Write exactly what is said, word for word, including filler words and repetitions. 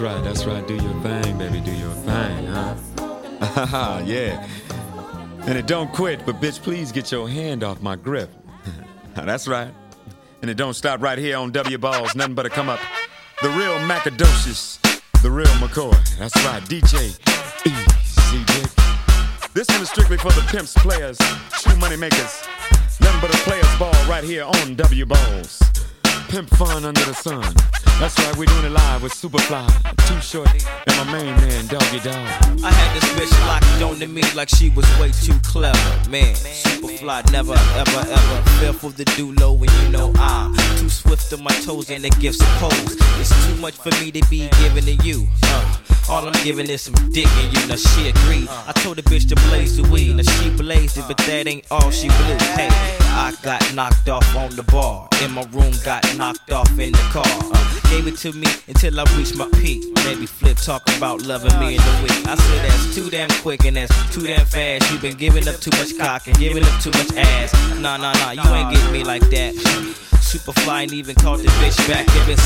Right, that's right. Do your thing, baby. Do your thing, huh? Yeah. And it don't quit, but bitch, please get your hand off my grip. That's right. And it don't stop right here on W Balls. Nothing but to come up. The real Macadocious, the real McCoy. That's right, D J Easy Dick. This one is strictly for the pimps, players, true money makers. Nothing but a players ball right here on W Balls. Pimp fun under the sun. That's right, we're doing it live with Superfly, Too Short, and my main man, Doggy Dog. I had this bitch locked on to me like she was way too clever. Man, Superfly never, ever, ever fearful to do low when you know I'm too swift on my toes and the gifts of pose. It's too much for me to be giving to you. Uh, all I'm giving is some dick and you know she agreed. I told the bitch to blaze the weed, now she blazed it, but that ain't all she blew. Hey, I got knocked off on the bar, in my room got knocked off in the car. Uh, gave it to me until I reached my peak. Maybe Flip talk about loving me in the week. I said that's too damn quick and that's too damn fast. You been giving up too much cock and giving up too much ass. Nah, nah, nah, you ain't getting me like that. Superfly ain't even called the bitch back.